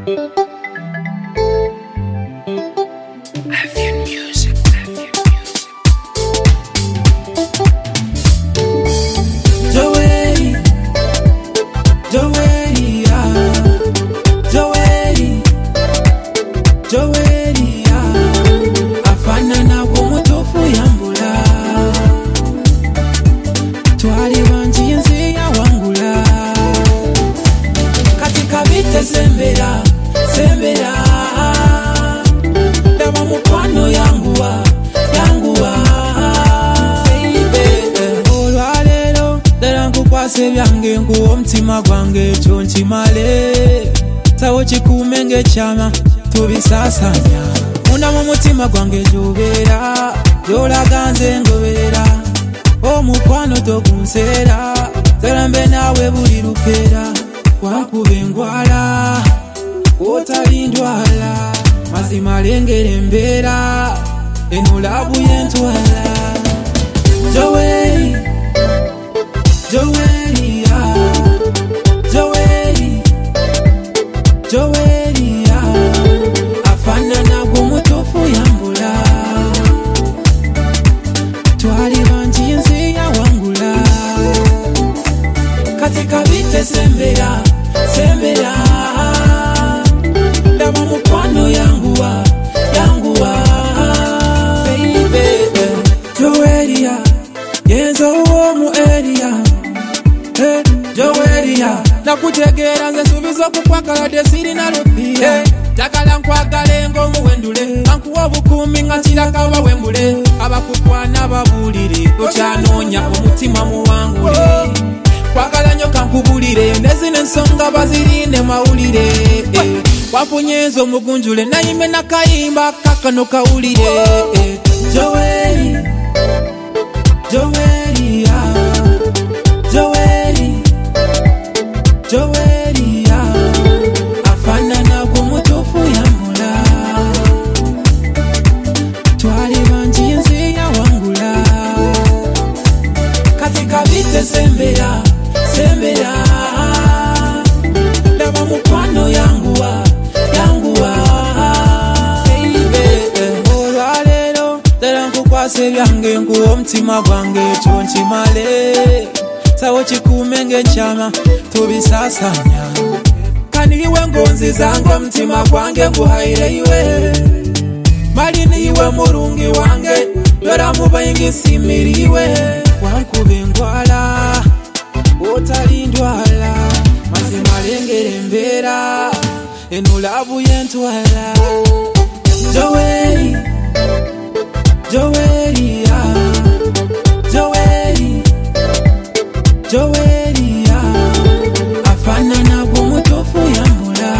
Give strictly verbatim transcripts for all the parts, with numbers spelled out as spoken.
Sembera, sembera, dama mukwano yanguwa, yanguwa, baby. Olwalero, dala nkukwase byange nkuwa omutima gwange ekyo nkimale. Tawo kikuume ng'ekyama tubisasanya. Munda mu mutima gwange gy'obeera, gy'olaga nze ngobeera. Omukwano togunseera, dala mbe naawe buli lukeera. Wankuba engwala otali ndwala, mazima lengera embeera eno laabu y'entwala. Joey, Joey, Joey, Joey, afaanana g'omutuufu yambula. Twali bangi ensi yawangula, katika bite sembera, sembera, dama mukwano yanguwa, yanguwa, baby. Joelia, yenzo uwo area, hey, Joelia, nakutegera nze nsubiza okukwagala desiri na lupia, hey, takala nkwagale ng'omuwendule, ankuwa obukumi nga kiraka bawembule, abakukwana babulire, tokyanoonya omutima muwangule. Kwagala nyo kankubulire, nezine ensonga bazirinde mawulire. eh. Wafunye enzo mugunjule, nayime nakayimba kakano kawulire. eh. Joey, Joey, Joey, Joey, afaanana g'omutuufu yambula. Twali bangi ensi yawangula, katika bite sembera, sembera, dama mukwano yanguwa, yanguwa, baby. Olwalero, dala nkukwase byange nkuwa omutima gwange ekyo nkimale. Tawo kikuume ng'ekyama tubisasanya. Kaniwe ngonzizanga omutima gwange nguhaire iwe, malini iwe mulungi wange, dora mubayingi simiriwe. Wankuba engwala otali ndwala, mazima lengera embeera eno laabu y'entwala. Joey, Joey, Joey, Joey, afaanana g'omutuufu yambula.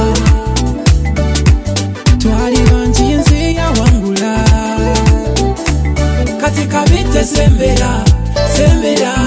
Twali bangi ensi yawangula, katika bite sembera, sembera,